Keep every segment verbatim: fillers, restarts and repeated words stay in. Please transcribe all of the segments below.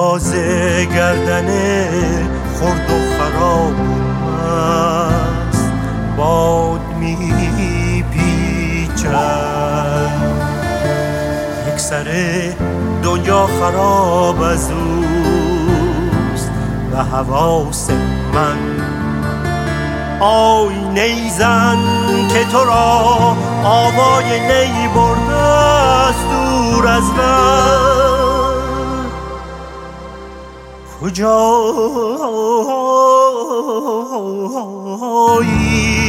راز گردن خرد و خراب است باد می پیچد. یک سر دنیا خراب از اوست و حواس من. آی نیزن که تو را آوای نی برده است دور از ره، کجایی؟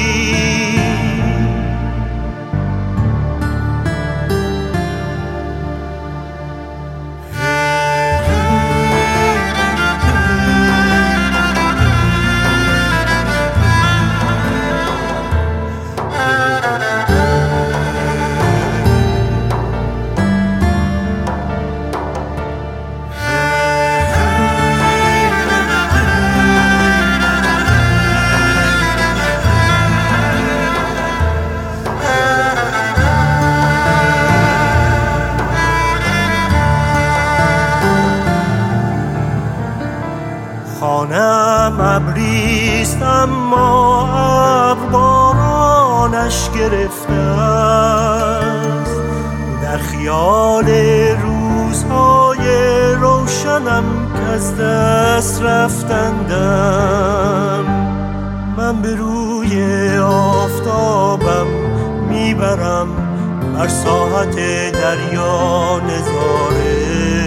خانم ابریست اما ابر بارانش گرفته است. در خیال روزهای روشنم که از دست رفتندم، من به روی آفتابم میبرم بر ساحت دریا نظاره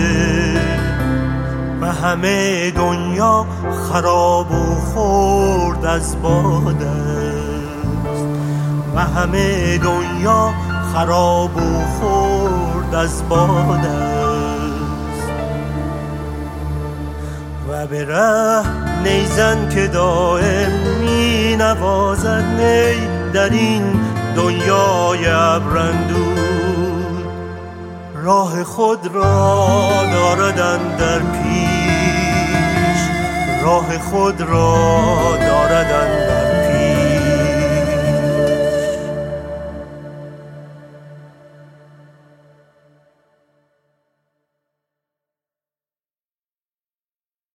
و همه دنیا خراب و خرد از باد است و همه دنیا خراب و خرد از باد است. و به ره نیزن که دائم می نوازد نی در این دنیای ابراندود، راه خود را دارد اندر پیش، راه خود را دارد اندر